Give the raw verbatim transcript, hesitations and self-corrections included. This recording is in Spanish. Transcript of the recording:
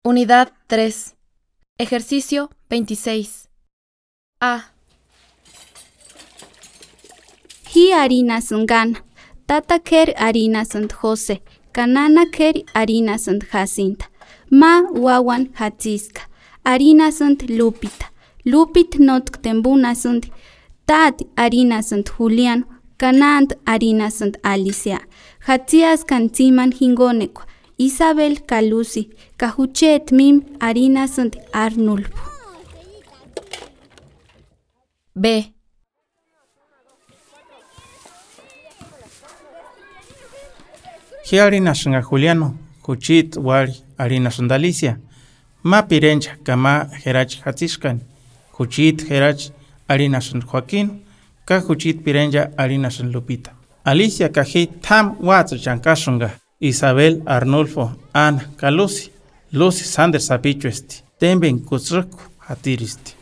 Unidad tres. Ejercicio veintiséis. A. Hi harina sungan. Tata ker harina sunt Jose. Kanana ker harina sunt Jacinta. Ma wawan Hatziska. Harina sunt Lupita. Lupit not tembuna sunt. Tat harina sunt Juliano. Kanant harina sunt Alicia. Hatzias kantiman hingonekwa. Isabel Kalusi. Kahuchet mim harina sunt Arnulfo. B. Hi harina sunga Juliano, Juchit wari harina sunt Alicia. Ma pirencha kama herach Hatzishkan. Juchit herach harina sunt Joaquín. Ka Juchit pirencha harina sunt Lupita. Alicia kaji tam watz chankasunga. Isabel Arnulfo Ana Kalusi. Lucy Sanders Sapicho esti. Temben kutsruku hatiristi.